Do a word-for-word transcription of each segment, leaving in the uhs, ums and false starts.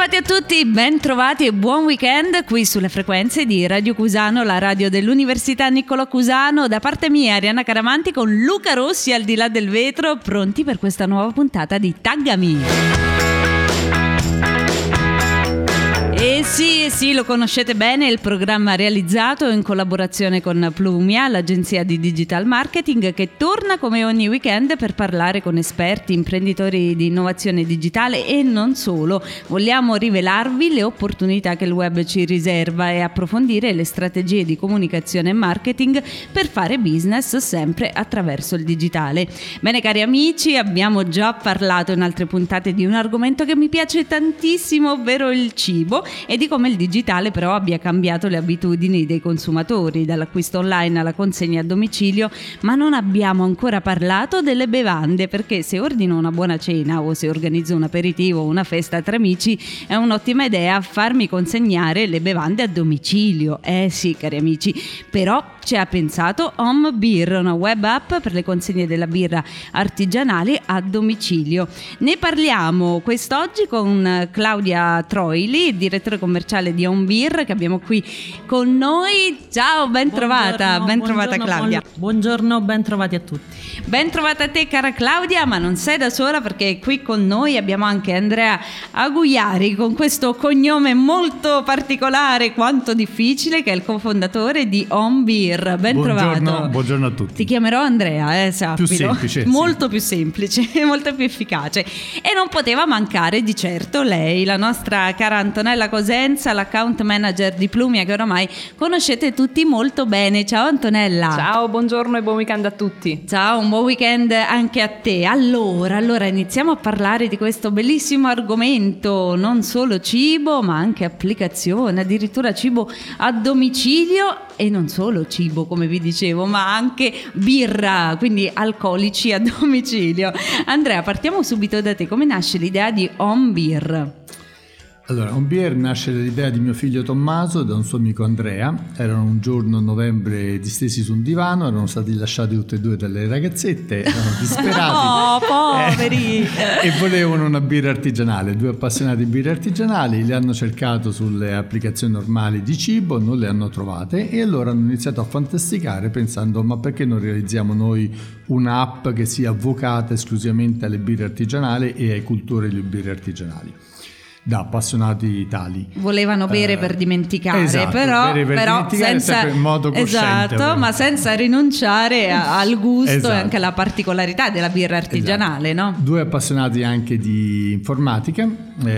Bentrovati a tutti, bentrovati e buon weekend qui sulle frequenze di Radio Cusano, la radio dell'Università Niccolò Cusano. Da parte mia, Arianna Caramanti con Luca Rossi al di là del vetro, pronti per questa nuova puntata di Taggami. E sì, sì, lo conoscete bene, il programma realizzato in collaborazione con Plumia, l'agenzia di digital marketing, che torna come ogni weekend per parlare con esperti, imprenditori di innovazione digitale e non solo. Vogliamo rivelarvi le opportunità che il web ci riserva e approfondire le strategie di comunicazione e marketing per fare business sempre attraverso il digitale. Bene cari amici, abbiamo già parlato in altre puntate di un argomento che mi piace tantissimo, ovvero il cibo, e di come il digitale però abbia cambiato le abitudini dei consumatori, dall'acquisto online alla consegna a domicilio, ma non abbiamo ancora parlato delle bevande, perché se ordino una buona cena o se organizzo un aperitivo o una festa tra amici è un'ottima idea farmi consegnare le bevande a domicilio. Eh sì, cari amici, però ci ha pensato Home Beer, una web app per le consegne della birra artigianali a domicilio. Ne parliamo quest'oggi con Claudia Troili, direttore commerciale di Home Beer, che abbiamo qui con noi. Ciao, ben trovata, ben trovata Claudia. Buongiorno, ben trovati a tutti. Ben trovata a te cara Claudia, ma non sei da sola, perché qui con noi abbiamo anche Andrea Aguiari con questo cognome molto particolare quanto difficile, che è il cofondatore di Home Beer. Ben buongiorno, trovato. Buongiorno a tutti. Ti chiamerò Andrea, eh, sappilo. Più semplice. Molto sì. più semplice, molto più efficace. E non poteva mancare di certo lei, la nostra cara Antonella Cosenza, l'account manager di Plumia, che oramai conoscete tutti molto bene. Ciao Antonella. Ciao, buongiorno e buon weekend a tutti. Ciao, un buon weekend anche a te. Allora, allora iniziamo a parlare di questo bellissimo argomento, non solo cibo, ma anche applicazione, addirittura cibo a domicilio, e non solo cibo, come vi dicevo, ma anche birra, quindi alcolici a domicilio. Andrea, partiamo subito da te. Come nasce l'idea di Home Beer? Allora, Home Beer nasce dall'idea di mio figlio Tommaso e da un suo amico Andrea. Erano un giorno a novembre distesi su un divano, erano stati lasciati tutti e due dalle ragazzette, erano disperati. Oh, poveri! Eh, e volevano una birra artigianale. Due appassionati di birre artigianali, le hanno cercato sulle applicazioni normali di cibo, non le hanno trovate, e allora hanno iniziato a fantasticare pensando: ma perché non realizziamo noi un'app che sia vocata esclusivamente alle birre artigianali e ai cultori delle birre artigianali? Da appassionati tali. Volevano bere uh, per dimenticare, esatto, però, bere per però dimenticare senza, in modo cosciente, esatto, però. ma senza rinunciare a, al gusto esatto. e anche alla particolarità della birra artigianale, esatto. no? Due appassionati anche di informatica,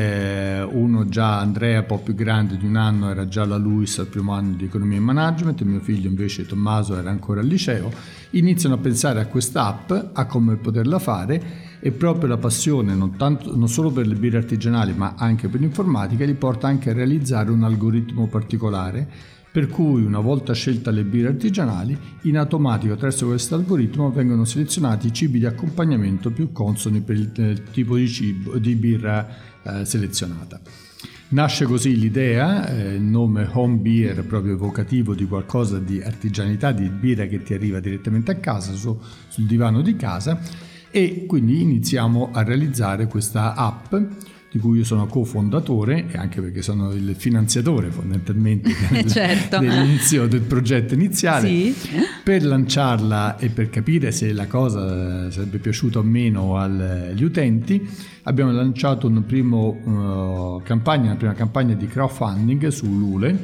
eh, uno già, Andrea, un po' più grande di un anno, era già alla LUISS al primo anno di economia e management, mio figlio invece Tommaso era ancora al liceo. Iniziano a pensare a questa app, a come poterla fare, e proprio la passione non, tanto, non solo per le birre artigianali ma anche per l'informatica li porta anche a realizzare un algoritmo particolare, per cui una volta scelte le birre artigianali, in automatico attraverso questo algoritmo vengono selezionati i cibi di accompagnamento più consoni per il, il tipo di cibo di birra eh, selezionata. Nasce così l'idea, eh, il nome Home Beer proprio evocativo di qualcosa di artigianalità, di birra che ti arriva direttamente a casa, su, sul divano di casa, e quindi iniziamo a realizzare questa app di cui io sono cofondatore, e anche perché sono il finanziatore fondamentalmente certo. dell'inizio del progetto iniziale. Sì. Per lanciarla e per capire se la cosa sarebbe piaciuta o meno agli utenti, abbiamo lanciato una primo, uh, campagna, una prima campagna di crowdfunding su Ulule,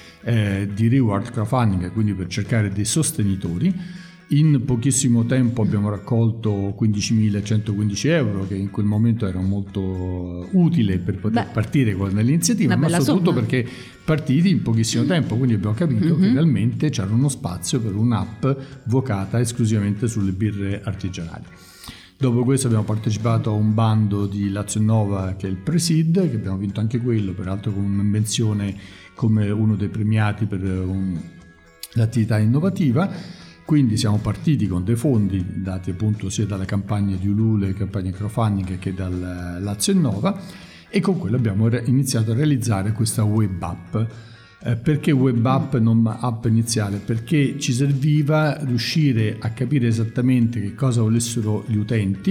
eh, di reward crowdfunding, quindi per cercare dei sostenitori. In pochissimo tempo abbiamo raccolto quindicimilacentoquindici euro, che in quel momento era molto utile per poter Beh, partire con l'iniziativa, ma soprattutto somma. Perché partiti in pochissimo tempo, quindi abbiamo capito mm-hmm. che realmente c'era uno spazio per un'app vocata esclusivamente sulle birre artigianali. Dopo questo abbiamo partecipato a un bando di Lazio Innova, che è il Pre-Seed, che abbiamo vinto anche quello, peraltro con una menzione come uno dei premiati per un, l'attività innovativa. Quindi siamo partiti con dei fondi dati appunto sia dalla campagna di Ulule, campagna crowdfunding, che dal Lazio Innova, e con quello abbiamo re- iniziato a realizzare questa web app. Eh, perché web app, non app iniziale? Perché ci serviva riuscire a capire esattamente che cosa volessero gli utenti,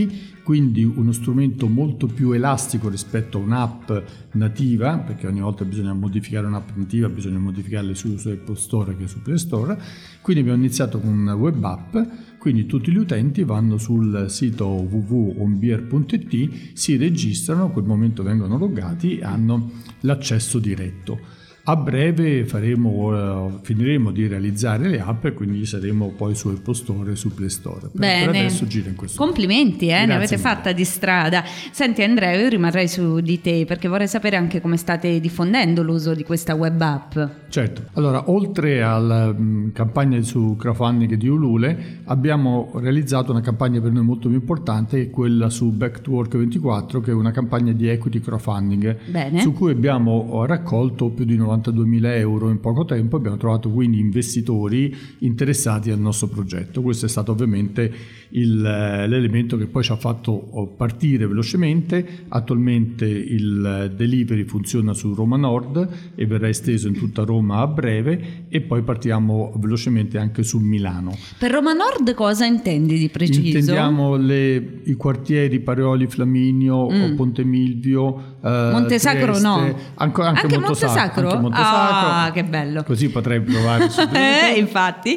quindi uno strumento molto più elastico rispetto a un'app nativa, perché ogni volta bisogna modificare un'app nativa, bisogna modificarle su, su Apple Store che su Play Store. Quindi abbiamo iniziato con una web app, quindi tutti gli utenti vanno sul sito w w w punto ombeer punto i t, si registrano, a quel momento vengono loggati e hanno l'accesso diretto. A breve faremo, uh, finiremo di realizzare le app e quindi saremo poi su Apple Store e su Play Store. Per, Bene, per adesso gira in questo complimenti, eh, ne avete mille. fatta di strada. Senti Andrea, io rimarrei su di te perché vorrei sapere anche come state diffondendo l'uso di questa web app. Certo, allora oltre alla mh, campagna su crowdfunding di Ulule abbiamo realizzato una campagna per noi molto più importante, che è quella su Back to Work ventiquattro, che è una campagna di equity crowdfunding. Bene. Su cui abbiamo raccolto più di novantaduemila euro in poco tempo. Abbiamo trovato quindi investitori interessati al nostro progetto. Questo è stato ovviamente il, l'elemento che poi ci ha fatto partire velocemente. Attualmente il delivery funziona su Roma Nord e verrà esteso in tutta Roma a breve, e poi partiamo velocemente anche su Milano. Per Roma Nord cosa intendi di preciso? Intendiamo le, i quartieri Parioli, Flaminio, mm. Ponte Milvio, eh, Montesacro Trieste, no? Anche, anche, anche Montesacro? Montesacro? Anche Montesacro. Ah, che bello. Così potrei provare su eh, infatti.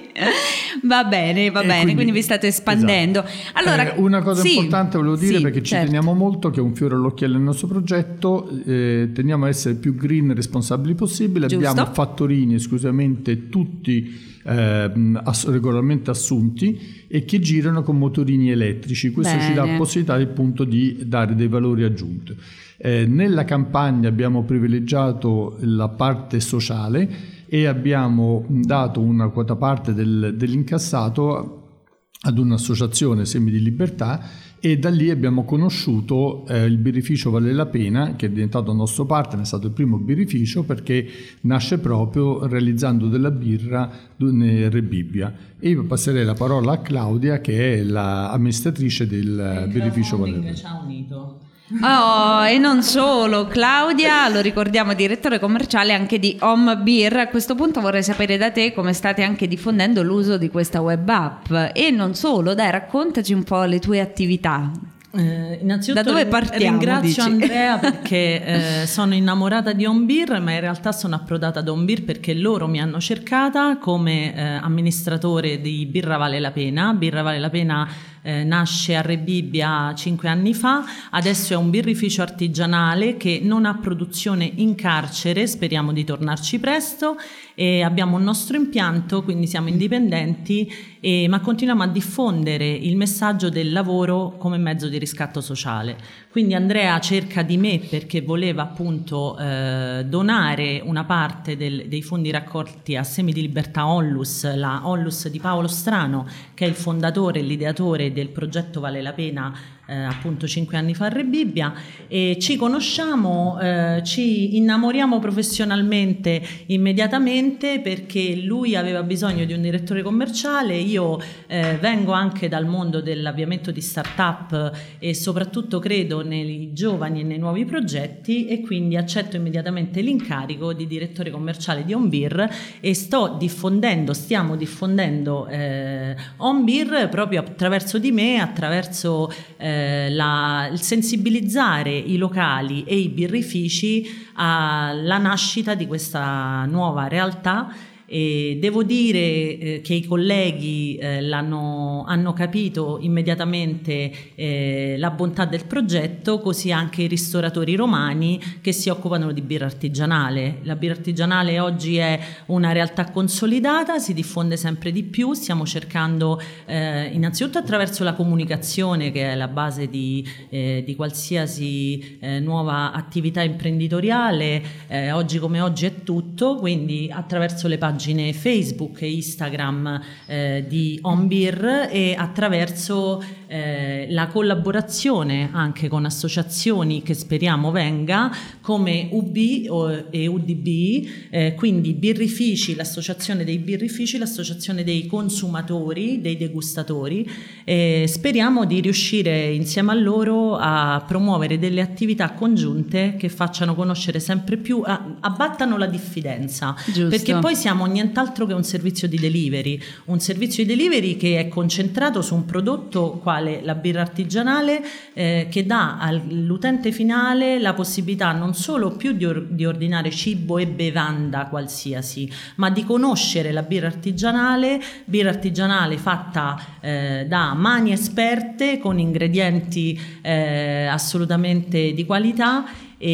Va bene, va e bene, quindi, quindi vi state espandendo. Esatto. Allora, eh, una cosa sì, importante volevo dire, sì, perché ci certo. teniamo molto, che è un fiore all'occhiello del nostro progetto, eh, teniamo a essere più green e responsabili possibile. Giusto. Abbiamo fattorini esclusivamente tutti eh, ass- regolarmente assunti e che girano con motorini elettrici. Questo Bene. ci dà la possibilità appunto di dare dei valori aggiunti. Eh, nella campagna abbiamo privilegiato la parte sociale e abbiamo dato una quota parte del, dell'incassato ad un'associazione Semi di Libertà, e da lì abbiamo conosciuto eh, il birrificio Vale la Pena, che è diventato il nostro partner, è stato il primo birrificio perché nasce proprio realizzando della birra R Bibbia. E io passerei la parola a Claudia, che è l'amministratrice del birrificio Vale la Pena. Ci ha unito. Oh, e non solo, Claudia, lo ricordiamo, direttore commerciale anche di Home Beer. A questo punto vorrei sapere da te come state anche diffondendo l'uso di questa web app, e non solo, dai, raccontaci un po' le tue attività. Eh, innanzitutto da dove partiamo, ringrazio dici? Andrea perché eh, sono innamorata di Home Beer, ma in realtà sono approdata ad Home Beer perché loro mi hanno cercata come eh, amministratore di Birra Vale la Pena. Birra Vale la Pena Eh, nasce a Re Bibbia cinque anni fa, adesso è un birrificio artigianale che non ha produzione in carcere, speriamo di tornarci presto, e abbiamo un nostro impianto, quindi siamo indipendenti, e, ma continuiamo a diffondere il messaggio del lavoro come mezzo di riscatto sociale. Quindi Andrea cerca di me perché voleva appunto eh, donare una parte del, dei fondi raccolti a Semi di Libertà Onlus, la Onlus di Paolo Strano, che è il fondatore e l'ideatore del progetto Vale la Pena, eh, appunto cinque anni fa a Re Bibbia, e ci conosciamo, eh, ci innamoriamo professionalmente immediatamente perché lui aveva bisogno di un direttore commerciale. Io eh, vengo anche dal mondo dell'avviamento di start-up e soprattutto credo nei giovani e nei nuovi progetti, e quindi accetto immediatamente l'incarico di direttore commerciale di Home Beer e sto diffondendo, stiamo diffondendo eh, Home Beer proprio attraverso di me, attraverso eh, la, il sensibilizzare i locali e i birrifici alla nascita di questa nuova realtà. E devo dire eh, che i colleghi eh, l'hanno, hanno capito immediatamente eh, la bontà del progetto, così anche i ristoratori romani che si occupano di birra artigianale. La birra artigianale oggi è una realtà consolidata, si diffonde sempre di più, stiamo cercando eh, innanzitutto attraverso la comunicazione, che è la base di, eh, di qualsiasi eh, nuova attività imprenditoriale, eh, oggi come oggi è tutto, quindi attraverso le pagine Facebook e Instagram eh, di Home Beer e attraverso eh, la collaborazione anche con associazioni che speriamo venga come U B e U D B, eh, quindi birrifici, l'associazione dei birrifici, l'associazione dei consumatori, dei degustatori, e speriamo di riuscire insieme a loro a promuovere delle attività congiunte che facciano conoscere sempre più, abbattano la diffidenza. Giusto. Perché poi siamo nient'altro che un servizio di delivery, un servizio di delivery che è concentrato su un prodotto quale quale la birra artigianale, eh, che dà all'utente finale la possibilità non solo più di, or- di ordinare cibo e bevanda qualsiasi, ma di conoscere la birra artigianale, birra artigianale fatta eh, da mani esperte con ingredienti eh, assolutamente di qualità.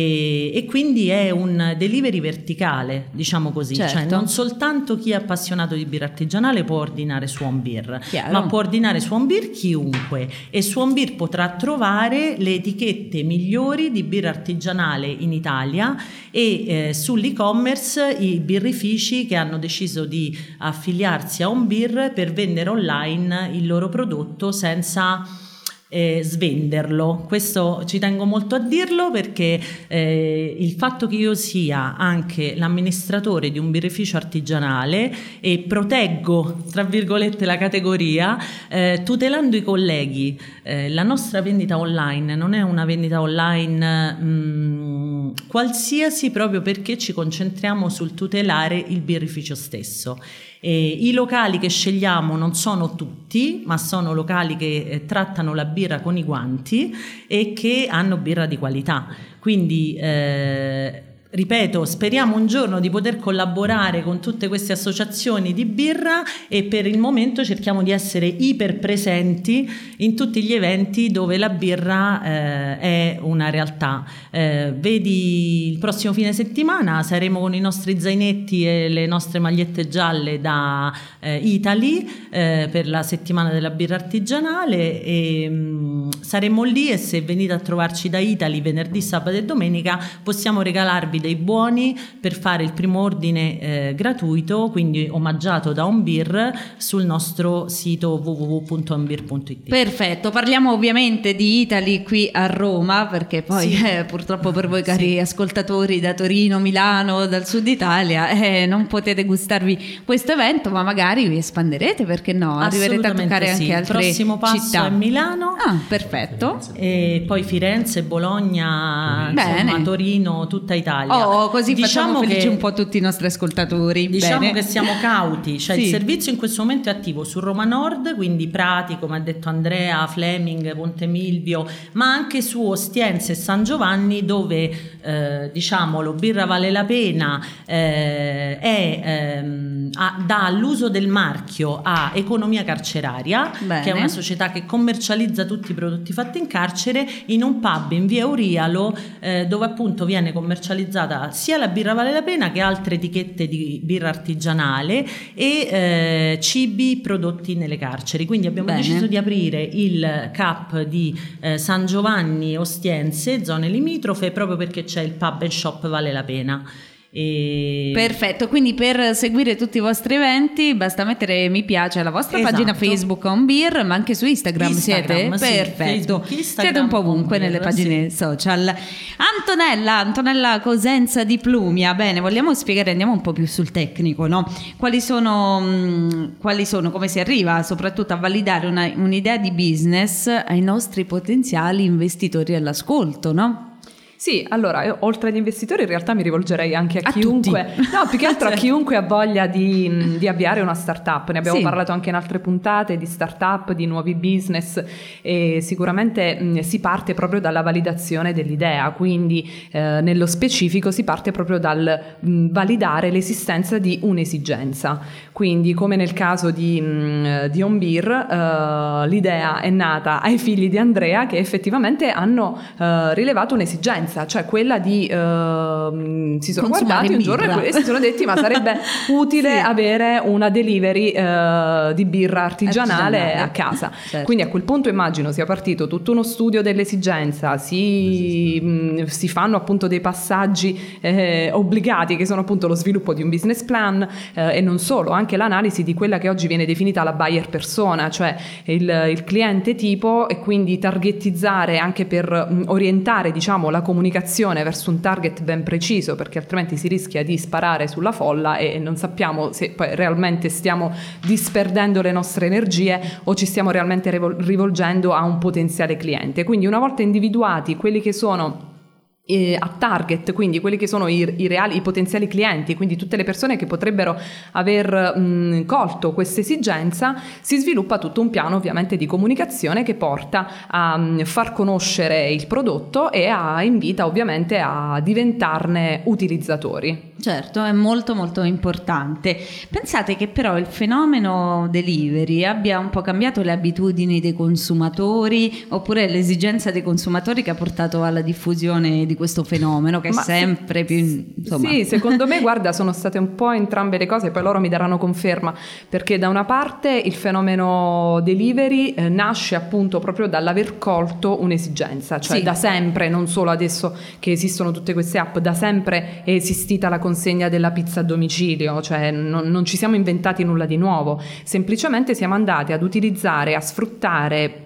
E, e quindi è un delivery verticale, diciamo così, certo. Cioè non soltanto chi è appassionato di birra artigianale può ordinare Swan Beer, Chiaro. ma può ordinare Swan Beer chiunque, e Swan Beer potrà trovare le etichette migliori di birra artigianale in Italia e eh, sull'e-commerce i birrifici che hanno deciso di affiliarsi a Onbeer per vendere online il loro prodotto senza Eh, svenderlo. Questo ci tengo molto a dirlo, perché eh, il fatto che io sia anche l'amministratore di un birrificio artigianale e proteggo tra virgolette la categoria, eh, tutelando i colleghi. Eh, la nostra vendita online non è una vendita online mh, qualsiasi, proprio perché ci concentriamo sul tutelare il birrificio stesso. E i locali che scegliamo non sono tutti, ma sono locali che eh, trattano la birra con i guanti e che hanno birra di qualità. Quindi eh, ripeto, speriamo un giorno di poter collaborare con tutte queste associazioni di birra, e per il momento cerchiamo di essere iper presenti in tutti gli eventi dove la birra eh, è una realtà. Eh, vedi, il prossimo fine settimana saremo con i nostri zainetti e le nostre magliette gialle da eh, Italy eh, per la settimana della birra artigianale, e mh, saremo lì, e se venite a trovarci da Italy venerdì, sabato e domenica possiamo regalarvi dei buoni per fare il primo ordine eh, gratuito, quindi omaggiato da Onbeer, sul nostro sito w w w punto onbeer punto i t. Perfetto, parliamo ovviamente di Italy qui a Roma, perché poi sì. eh, purtroppo per voi cari sì. ascoltatori da Torino, Milano, dal sud Italia eh, non potete gustarvi questo evento, ma magari vi espanderete, perché no? Arriverete a toccare sì. anche altre città. Il prossimo passo città. è Milano. Ah, perfetto. E poi Firenze, Bologna, Bene. insomma, Torino, tutta Italia. Oh, così diciamo facciamo felici che, un po' tutti i nostri ascoltatori. Diciamo Bene. che siamo cauti, cioè Sì. il servizio in questo momento è attivo su Roma Nord, quindi Prati, come ha detto Andrea, Fleming, Ponte Milvio, ma anche su Ostiense e San Giovanni, dove eh, diciamolo, Birra Vale la Pena eh, è, ehm, ha, dà l'uso del marchio a Economia Carceraria, Bene. che è una società che commercializza tutti i prodotti fatti in carcere, in un pub in via Eurialo, eh, dove appunto viene commercializzata sia la birra Vale la Pena che altre etichette di birra artigianale e eh, cibi prodotti nelle carceri. Quindi abbiamo Bene. deciso di aprire il C A P di eh, San Giovanni Ostiense, zone limitrofe, proprio perché c'è il pub and shop Vale la Pena. E... Perfetto, quindi per seguire tutti i vostri eventi basta mettere mi piace alla vostra Esatto. pagina Facebook Onbeer, ma anche su Instagram, Instagram, siete? sì, Perfetto, Facebook, Instagram, siete un po' ovunque Onbeer, nelle pagine sì. social. Antonella, Antonella Cosenza di Plumia, bene, vogliamo spiegare, andiamo un po' più sul tecnico, no? Quali sono, mh, quali sono, come si arriva soprattutto a validare una, un'idea di business ai nostri potenziali investitori all'ascolto, no? Sì, allora, io, oltre agli investitori in realtà mi rivolgerei anche a, A chiunque, tutti. no, più che altro a Cioè. chiunque ha voglia di, di avviare una startup. Ne abbiamo Sì. parlato anche in altre puntate di startup, di nuovi business, e sicuramente mh, si parte proprio dalla validazione dell'idea, quindi eh, nello specifico si parte proprio dal mh, validare l'esistenza di un'esigenza. Quindi, come nel caso di, mh, di Onbeer, eh, l'idea è nata ai figli di Andrea, che effettivamente hanno eh, rilevato un'esigenza, cioè quella di uh, si sono Consumare guardati un giorno birra. e si sono detti ma sarebbe utile Sì. avere una delivery uh, di birra artigianale, Artigianale. a casa. Certo. Quindi a quel punto immagino sia partito tutto uno studio dell'esigenza, si, mh, si fanno appunto dei passaggi eh, obbligati, che sono appunto lo sviluppo di un business plan eh, e non solo, anche l'analisi di quella che oggi viene definita la buyer persona, cioè il, il cliente tipo, e quindi targetizzare anche per mh, orientare diciamo la comunicazione verso un target ben preciso, perché altrimenti si rischia di sparare sulla folla e non sappiamo se poi realmente stiamo disperdendo le nostre energie o ci stiamo realmente rivol- rivolgendo a un potenziale cliente. Quindi una volta individuati quelli che sono a target, quindi quelli che sono i, i reali, i potenziali clienti, quindi tutte le persone che potrebbero aver mh, colto questa esigenza, si sviluppa tutto un piano ovviamente di comunicazione che porta a mh, far conoscere il prodotto e a invita ovviamente a diventarne utilizzatori. Certo, è molto molto importante. Pensate che però il fenomeno delivery abbia un po' cambiato le abitudini dei consumatori, oppure l'esigenza dei consumatori che ha portato alla diffusione di questo fenomeno che Ma è sempre sì, più, insomma. Sì, secondo me, guarda, sono state un po' entrambe le cose, poi loro mi daranno conferma, perché da una parte il fenomeno delivery eh, nasce appunto proprio dall'aver colto un'esigenza, cioè Sì. da sempre, non solo adesso che esistono tutte queste app, da sempre è esistita la consegna della pizza a domicilio, cioè non, non ci siamo inventati nulla di nuovo, semplicemente siamo andati ad utilizzare, a sfruttare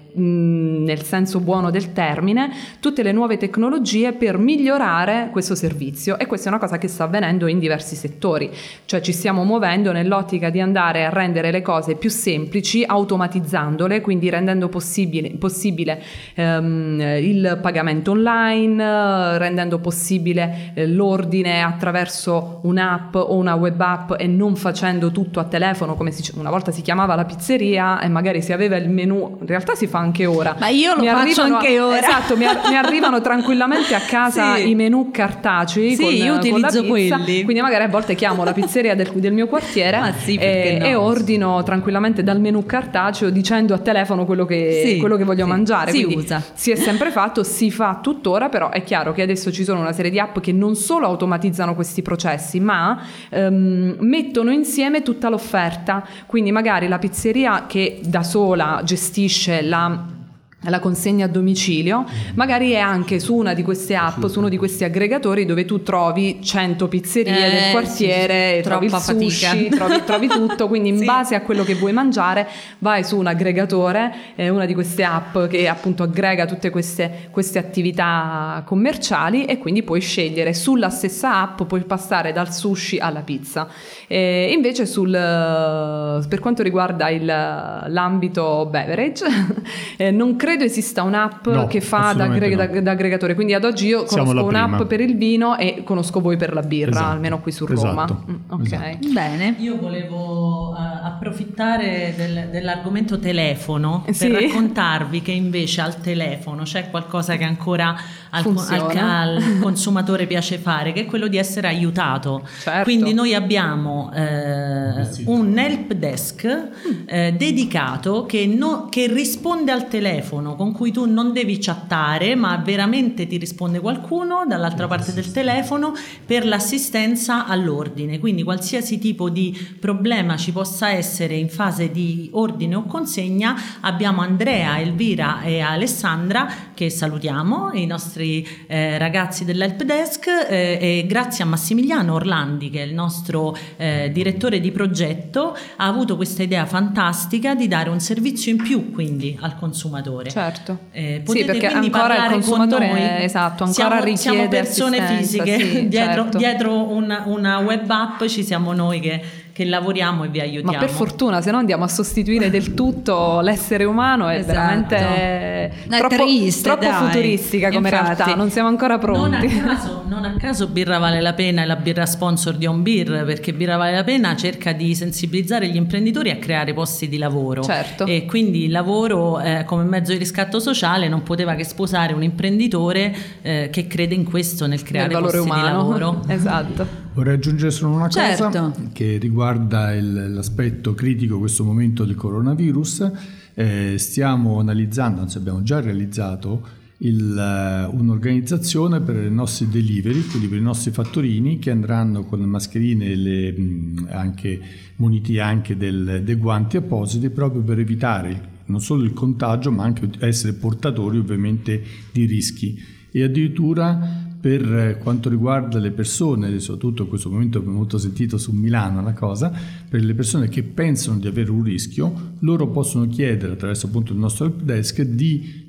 nel senso buono del termine tutte le nuove tecnologie per migliorare questo servizio, e questa è una cosa che sta avvenendo in diversi settori, cioè ci stiamo muovendo nell'ottica di andare a rendere le cose più semplici automatizzandole, quindi rendendo possibile, possibile ehm, il pagamento online, rendendo possibile eh, l'ordine attraverso un'app o una web app e non facendo tutto a telefono come si, una volta si chiamava la pizzeria e magari si aveva il menù, in realtà si fa anche ora. Ma io lo mi faccio anche a, ora. Esatto, mi, mi arrivano tranquillamente a casa Sì. i menù cartacei. Sì, con, io utilizzo con la pizza, quelli. quindi magari a volte chiamo la pizzeria del, del mio quartiere Ma sì, perché e, no? e ordino tranquillamente dal menù cartaceo dicendo a telefono quello che, Sì, quello che voglio sì, mangiare. si Quindi usa. si è sempre fatto, si fa tuttora, però è chiaro che adesso ci sono una serie di app che non solo automatizzano questi processi, ma ehm, mettono insieme tutta l'offerta. Quindi magari la pizzeria che da sola gestisce la la consegna a domicilio magari è anche su una di queste app, su uno di questi aggregatori dove tu trovi cento pizzerie Eh, del quartiere, sì, trovi il troppa sushi, fatica. trovi, trovi tutto, quindi in Sì. base a quello che vuoi mangiare vai su un aggregatore, eh, una di queste app che appunto aggrega tutte queste, queste attività commerciali, e quindi puoi scegliere sulla stessa app, puoi passare dal sushi alla pizza. E invece sul, per quanto riguarda il, l'ambito beverage eh, non credo credo esista un'app No, che fa da, assolutamente aggreg- no. da, da aggregatore, quindi ad oggi io Siamo conosco la un'app prima. per il vino e conosco voi per la birra, Esatto, almeno qui su esatto, Roma. Mm, ok. esatto. Bene. Io volevo uh, approfittare del, dell'argomento telefono Sì. per raccontarvi che invece al telefono c'è qualcosa che ancora al, al, Funziona. al consumatore piace fare, che è quello di essere aiutato. Certo. Quindi noi abbiamo eh, un help desk eh, dedicato che, no, che risponde al telefono, con cui tu non devi chattare, ma veramente ti risponde qualcuno dall'altra parte del telefono per l'assistenza all'ordine. Quindi qualsiasi tipo di problema ci possa essere in fase di ordine o consegna, abbiamo Andrea, Elvira e Alessandra, che salutiamo, i nostri eh, ragazzi dell'help desk, eh, e grazie a Massimiliano Orlandi, che è il nostro eh, direttore di progetto, ha avuto questa idea fantastica di dare un servizio in più quindi al consumatore. Certo. Eh, Sì, potete perché quindi ancora il parlare consumatore con noi. è- esatto, ancora siamo, richiede siamo persone assistenza, fisiche, sì, dietro, certo. dietro una, una web app ci siamo noi che, che lavoriamo e vi aiutiamo. Ma per fortuna, se no andiamo a sostituire del tutto l'essere umano, è Esatto. veramente No, è troppo, triste, troppo dai. futuristica come Infatti. realtà, non siamo ancora Non a, pronti. caso, non a caso Birra Vale la Pena è la birra sponsor di On Beer, perché Birra Vale la Pena cerca di sensibilizzare gli imprenditori a creare posti di lavoro. Certo. E quindi il lavoro eh, come mezzo di riscatto sociale non poteva che sposare un imprenditore eh, che crede in questo, nel creare Nel valore posti di umano. lavoro. Esatto. Vorrei aggiungere solo una Certo. cosa che riguarda il- l'aspetto critico in questo momento del coronavirus. Eh, stiamo analizzando, anzi abbiamo già realizzato il, eh, un'organizzazione per i nostri delivery, quindi per i nostri fattorini che andranno con le mascherine e le, mh, anche muniti anche del- dei guanti appositi, proprio per evitare il- non solo il contagio ma anche essere portatori ovviamente di rischi. E addirittura per quanto riguarda le persone, soprattutto in questo momento abbiamo molto sentito su Milano la cosa, per le persone che pensano di avere un rischio, loro possono chiedere attraverso appunto il nostro help desk di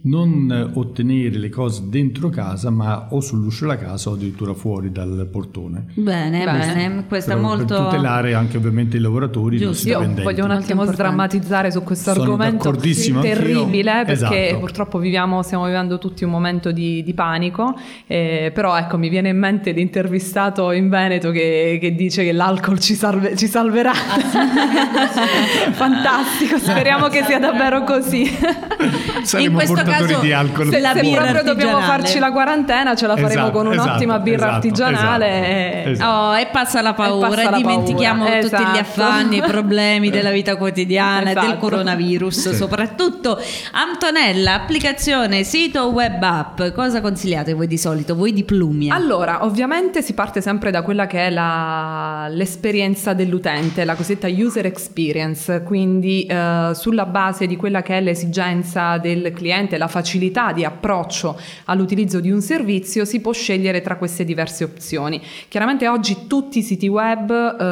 non ottenere le cose dentro casa, ma o sull'uscio della casa o addirittura fuori dal portone. Bene, bene, bene. Questo per, è molto... per tutelare anche ovviamente i lavoratori, i nostri Io dipendenti. voglio un attimo sdrammatizzare su questo argomento terribile, anch'io. Perché Esatto. purtroppo viviamo, stiamo vivendo tutti un momento di, di panico, eh, però ecco, mi viene in mente l'intervistato in Veneto che, che dice che l'alcol ci, salve, ci salverà. Fantastico, speriamo che sia davvero così. Saremo in questo portatori caso, di alcol. Se, la se birra proprio dobbiamo artigianale. farci la quarantena, ce la faremo Esatto, con un'ottima esatto, birra esatto, artigianale. esatto, esatto. Oh, e passa la paura, E passa la dimentichiamo paura, tutti gli esatto. affanni, i problemi della vita quotidiana e del Esatto. coronavirus Sì. soprattutto. Antonella, applicazione, sito o web app, cosa consigliate voi di solito, voi di Plumia? Allora, ovviamente si parte sempre da quella che è la, l'esperienza dell'utente, la cosiddetta user experience, quindi eh, sulla base di quella che è l'esigenza del cliente, la facilità di approccio all'utilizzo di un servizio, si può scegliere tra queste diverse opzioni. Chiaramente oggi tutti i siti web,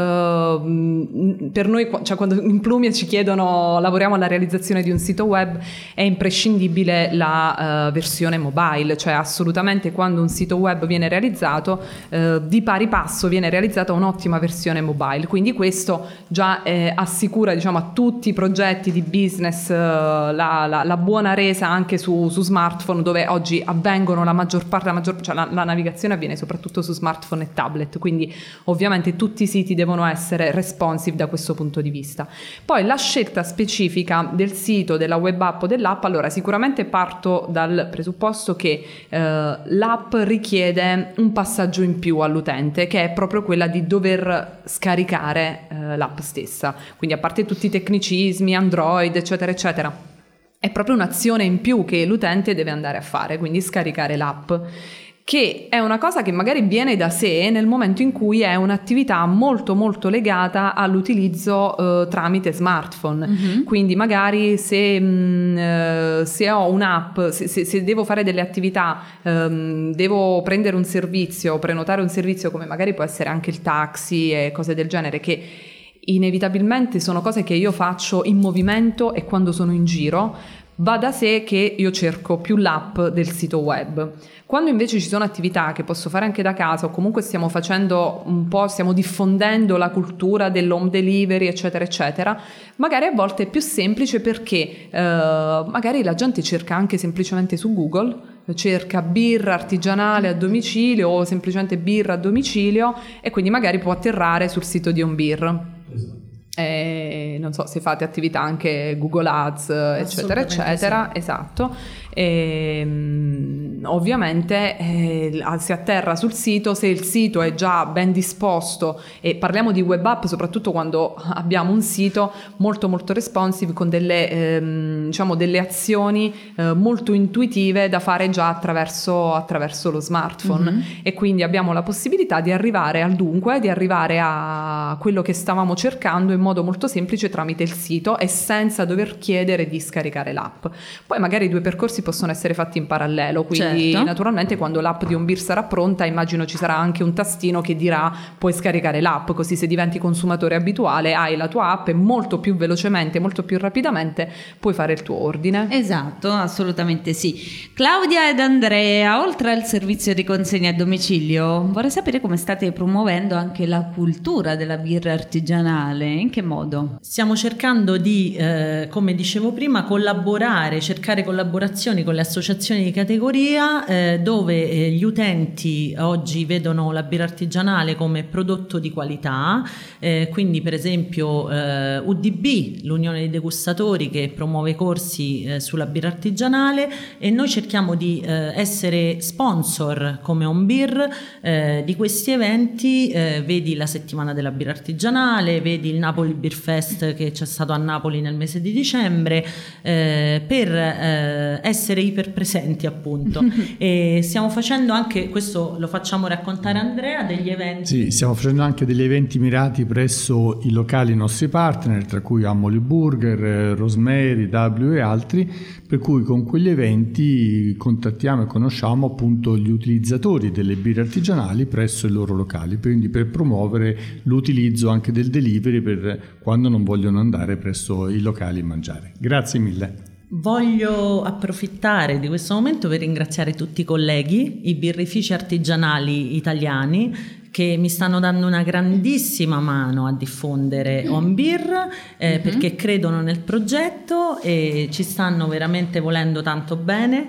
eh, per noi, cioè quando in Plumia ci chiedono, lavoriamo alla realizzazione di un sito web, è imprescindibile la uh, versione mobile, cioè assolutamente quando un sito web viene realizzato, uh, di pari passo viene realizzata un'ottima versione mobile, quindi questo già eh, assicura, diciamo, a tutti i progetti di business uh, la, la, la buona resa anche su, su smartphone, dove oggi avvengono la maggior parte, la, maggior, cioè la, la navigazione avviene soprattutto su smartphone e tablet, quindi ovviamente tutti i siti devono essere responsive da questo punto di vista. Poi la scelta specifica del sito, della web app o dell'app, allora sicuramente parto dal presupposto che eh, l'app richiede un passaggio in più all'utente, che è proprio quella di dover scaricare eh, l'app stessa, quindi a parte tutti i tecnicismi, Android eccetera eccetera, è proprio un'azione in più che l'utente deve andare a fare, quindi scaricare l'app, che è una cosa che magari viene da sé nel momento in cui è un'attività molto molto legata all'utilizzo eh, tramite smartphone. Mm-hmm. Quindi magari se, mh, eh, se ho un'app, se, se, se devo fare delle attività, ehm, devo prendere un servizio, prenotare un servizio come magari può essere anche il taxi e cose del genere, che inevitabilmente sono cose che io faccio in movimento e quando sono in giro, va da sé che io cerco più l'app del sito web. Quando invece ci sono attività che posso fare anche da casa, o comunque stiamo facendo un po', stiamo diffondendo la cultura dell'home delivery eccetera eccetera, magari a volte è più semplice perché eh, magari la gente cerca anche semplicemente su Google, cerca birra artigianale a domicilio o semplicemente birra a domicilio, e quindi magari può atterrare sul sito di OnBeer. Esatto. Eh, non so se fate attività anche Google Ads eccetera eccetera, sì. Esatto. E, um, ovviamente eh, si atterra sul sito se il sito è già ben disposto, e parliamo di web app soprattutto quando abbiamo un sito molto molto responsive con delle ehm, diciamo delle azioni eh, molto intuitive da fare già attraverso, attraverso lo smartphone. Mm-hmm. E quindi abbiamo la possibilità di arrivare al dunque, di arrivare a quello che stavamo cercando in modo molto semplice tramite il sito e senza dover chiedere di scaricare l'app. Poi magari i due percorsi possono essere fatti in parallelo, quindi certo. Naturalmente quando l'app di OnBeer sarà pronta immagino ci sarà anche un tastino che dirà puoi scaricare l'app, così se diventi consumatore abituale hai la tua app e molto più velocemente, molto più rapidamente puoi fare il tuo ordine. Esatto, assolutamente sì. Claudia ed Andrea, oltre al servizio di consegna a domicilio, vorrei sapere come state promuovendo anche la cultura della birra artigianale. In che modo? Stiamo cercando di, eh, come dicevo prima, collaborare, cercare collaborazioni con le associazioni di categoria eh, dove eh, gli utenti oggi vedono la birra artigianale come prodotto di qualità, eh, quindi per esempio eh, U D B, l'Unione dei Degustatori, che promuove corsi eh, sulla birra artigianale, e noi cerchiamo di eh, essere sponsor come OnBeer eh, di questi eventi, eh, vedi la settimana della birra artigianale, vedi il Napoli Beer Fest che c'è stato a Napoli nel mese di dicembre, eh, per eh, essere iperpresenti appunto. E stiamo facendo anche, questo lo facciamo raccontare Andrea, degli eventi. Sì, stiamo facendo anche degli eventi mirati presso i locali nostri partner, tra cui Amoli Burger, Rosemary, W e altri, per cui con quegli eventi contattiamo e conosciamo appunto gli utilizzatori delle birre artigianali presso i loro locali, quindi per promuovere l'utilizzo anche del delivery per quando non vogliono andare presso i locali a mangiare. Grazie mille. Voglio approfittare di questo momento per ringraziare tutti i colleghi, i birrifici artigianali italiani che mi stanno dando una grandissima mano a diffondere On Beer, eh, mm-hmm. perché credono nel progetto e ci stanno veramente volendo tanto bene.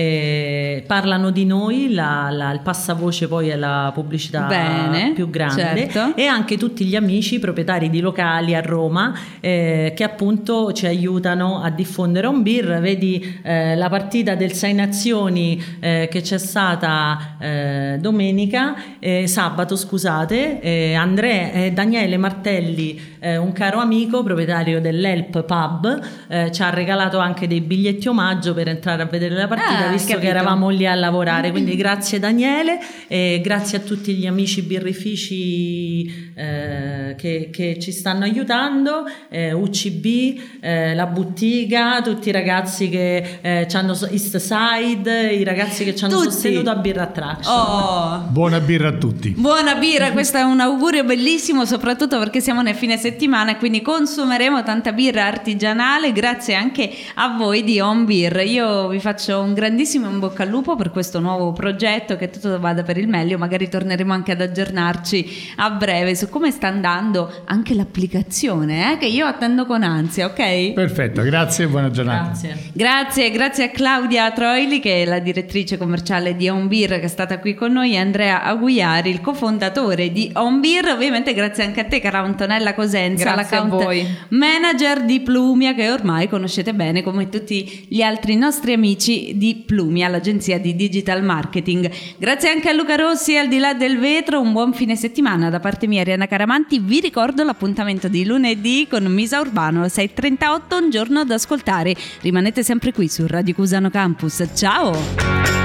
Eh, parlano di noi, la, la, il passavoce poi è la pubblicità bene, più grande, certo. E anche tutti gli amici proprietari di locali a Roma eh, che appunto ci aiutano a diffondere On Beer. Vedi eh, la partita del Sei Nazioni eh, che c'è stata eh, domenica, eh, sabato scusate, eh, Andrea, eh, Daniele Martelli, eh, un caro amico proprietario dell'Help Pub, eh, ci ha regalato anche dei biglietti omaggio per entrare a vedere la partita, ah, visto capito. Che eravamo lì a lavorare, quindi grazie Daniele e grazie a tutti gli amici birrifici eh, che, che ci stanno aiutando, eh, U C B, eh, la Buttiga, tutti i ragazzi che eh, ci hanno East Side, i ragazzi che ci hanno tutti. sostenuto a Birra Attraction. Oh. Buona birra a tutti. Buona birra, questo è un augurio bellissimo, soprattutto perché siamo nel fine settimana e quindi consumeremo tanta birra artigianale. Grazie anche a voi di On Beer. Io vi faccio un grandissimo in bocca al lupo per questo nuovo progetto, che tutto vada per il meglio. Magari torneremo anche ad aggiornarci a breve su come sta andando anche l'applicazione, eh, che io attendo con ansia, ok? Perfetto, grazie e buona giornata. Grazie. Grazie, grazie a Claudia Troili, che è la direttrice commerciale di On Beer, che è stata qui con noi, e Andrea Aguiari, il cofondatore di On Beer. Ovviamente grazie anche a te, cara Antonella Cosenza, l'account manager di Plumia, che ormai conoscete bene come tutti gli altri nostri amici di Plumia, l'agenzia di digital marketing. Grazie anche a Luca Rossi, al di là del vetro. Un buon fine settimana da parte mia, Arianna Caramanti. Vi ricordo l'appuntamento di lunedì con Misa Urbano sei e trentotto, un giorno da ascoltare. Rimanete sempre qui su Radio Cusano Campus. Ciao!